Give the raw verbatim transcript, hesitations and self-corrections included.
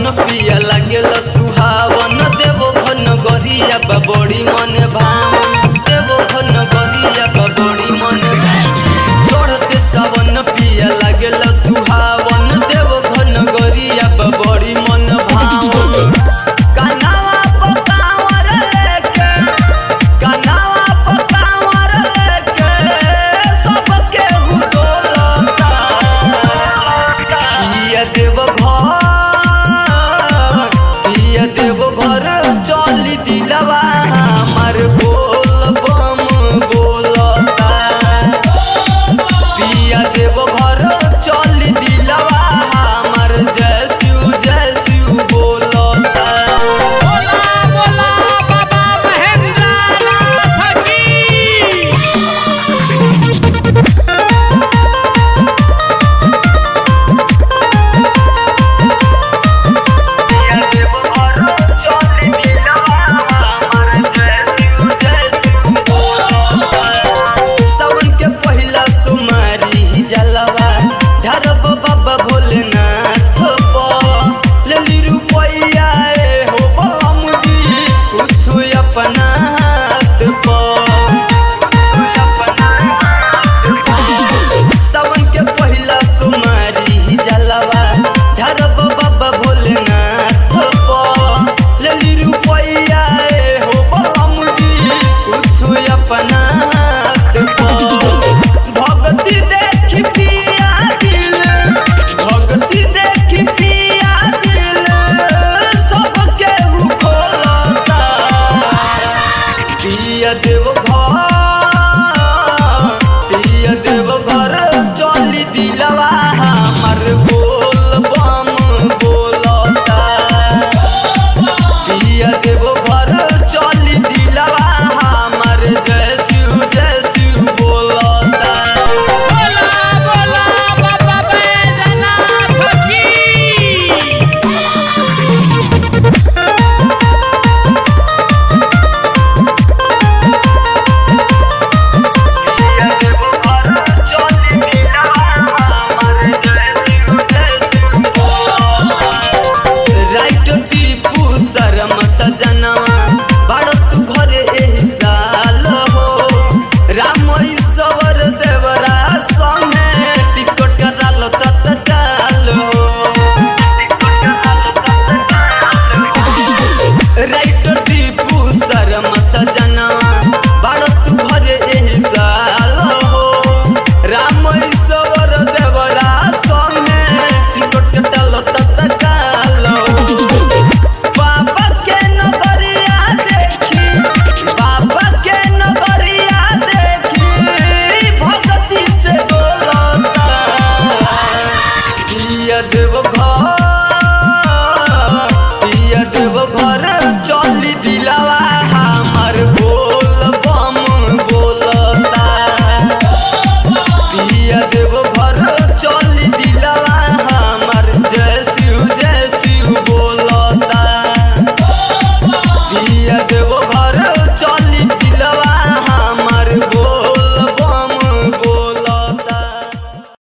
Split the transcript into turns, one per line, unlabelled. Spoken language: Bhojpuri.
पिया लागेल सुहावन देवो घन गरिया बा बड़ी मन भावन देवो घन गरिया बा बड़ी मन चढ़ते सावन पिया लागेल सुहावन देवो घन गरिया बा बड़ी मन भावन कनावा पकावर लेके कनावा पकावर लेके सबके हुडोलता पिया देव पिया देव घर चली दिलवा हमार बोल बम बोलता पिया देव घर चली दिलवा हमार जय शिव जय शिव बोलता।
बोला बोला बाबा महेंद्रनाथ की
सावन के पहिला सोमवारी जलवा धरब बाबा भोलेनाथ पर लेली रुपैया ए हो बम जी कुछ अपना हाथ पर सावन के पहिला सोमवारी जलवा धरब बाबा भोलेनाथ पर लेली रुपैया ए हो बम जी कुछ अपना हाथ पर भक्ति देखी पिया दिल भक्ति देखी पिया दिल सबके हु खोलता पिया देव घर पिया देव घर चली दिलवा हमार बोल बम बोलता पिया देव घर चली दिलवा हमार जय शिव जय शिव बोलता।
बोला बोला बाबा बैजनाथ की
राइट टीपू शर्मा सजना